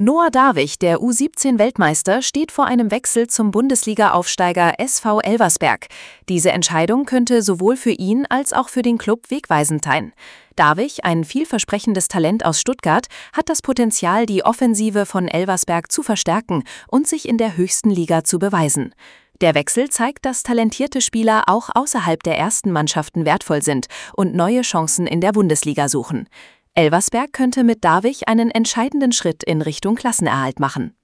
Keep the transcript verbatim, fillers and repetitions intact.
Noah Darwig, der U siebzehn Weltmeister, steht vor einem Wechsel zum Bundesliga-Aufsteiger S V Elversberg. Diese Entscheidung könnte sowohl für ihn als auch für den Klub wegweisend sein. Darwig, ein vielversprechendes Talent aus Stuttgart, hat das Potenzial, die Offensive von Elversberg zu verstärken und sich in der höchsten Liga zu beweisen. Der Wechsel zeigt, dass talentierte Spieler auch außerhalb der ersten Mannschaften wertvoll sind und neue Chancen in der Bundesliga suchen. Elversberg könnte mit Darwig einen entscheidenden Schritt in Richtung Klassenerhalt machen.